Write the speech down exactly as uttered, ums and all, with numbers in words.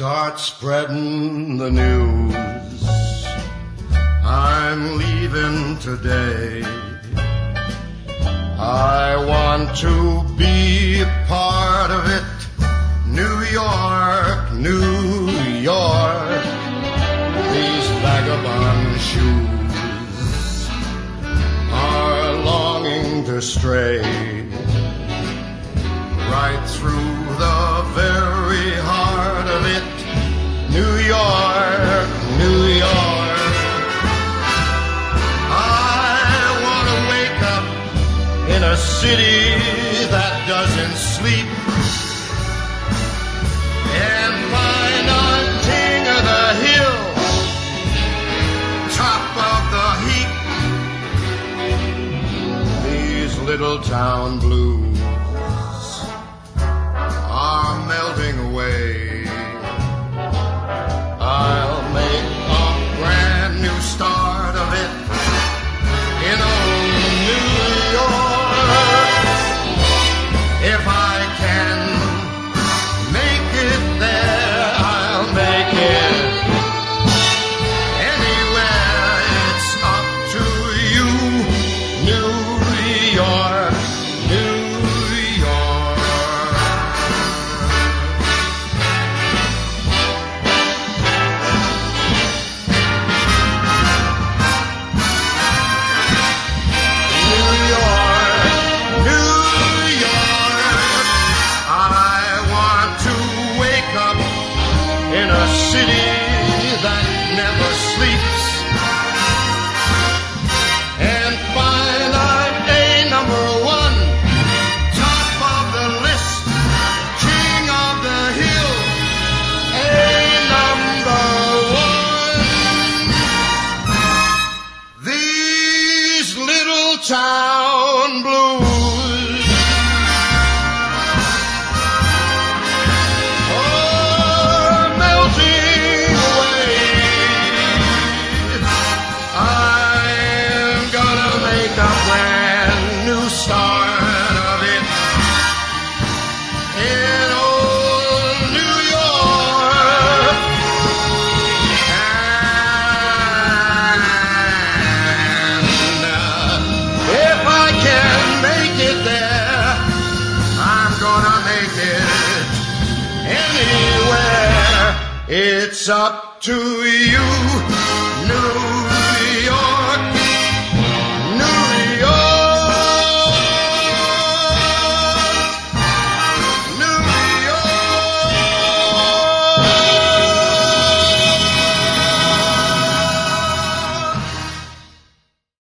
start spreading the news. I'm leaving today. I want to be a part of it. New York, New York. These vagabond shoes are longing to stray right through the very heart of it. New York, New York. I want to wake up in a city that doesn't sleep and find on king of the hill, top of the heap. These little town blues are melting away. I'll make a brand new start of it in old New York. If I can make it there, I'll make it anywhere. It's up to you, New York, New York. In a city that never sleeps and find I'm a number one, top of the list, king of the hill, a number one. These little town blues start of it in old New York. And uh, if I can make it there, I'm gonna make it anywhere. It's up to you.